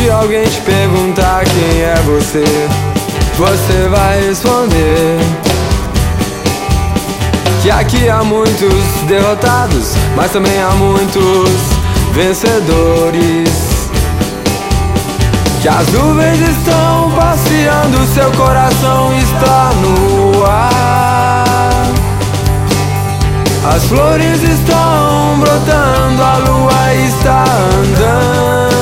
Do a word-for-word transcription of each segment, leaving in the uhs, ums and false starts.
Se alguém te perguntar quem é você, você vai responder que aqui há muitos derrotados, mas também há muitos vencedores. Que as nuvens estão passeando, seu coração está no ar. As flores estão brotando, a lua está andando.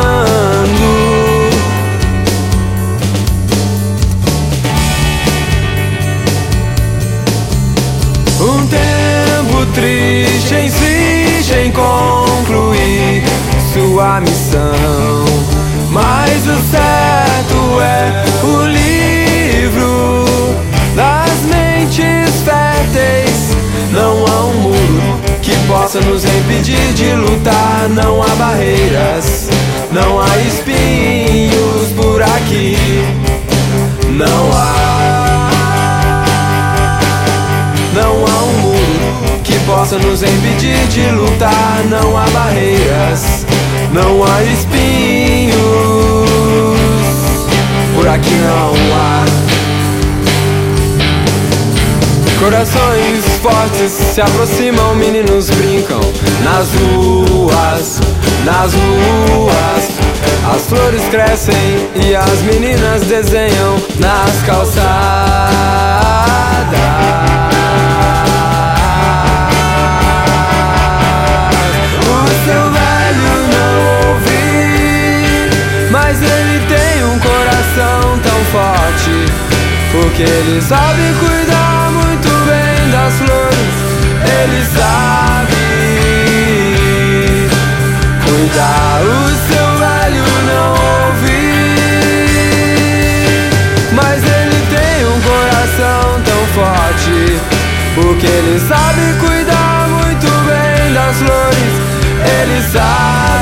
Um tempo triste insiste em concluir sua missão, mas o certo é o livro das mentes férteis. Não há um muro que possa nos impedir de lutar. Não há barreiras, não há espinhos por aqui. Não há, não há um muro que possa nos impedir de lutar. Não há barreiras, não há espinhos por aqui. Não há. Corações fortes se aproximam, meninos brincam nas ruas, nas ruas. As flores crescem e as meninas desenham nas calçadas. O seu velho não ouvi, mas ele tem um coração tão forte, porque ele sabe cuidar muito bem das flores. Ele sabe cuidar. O seu velho não ouvi, mas ele tem um coração tão forte, porque ele sabe cuidar muito bem das flores. Ele sabe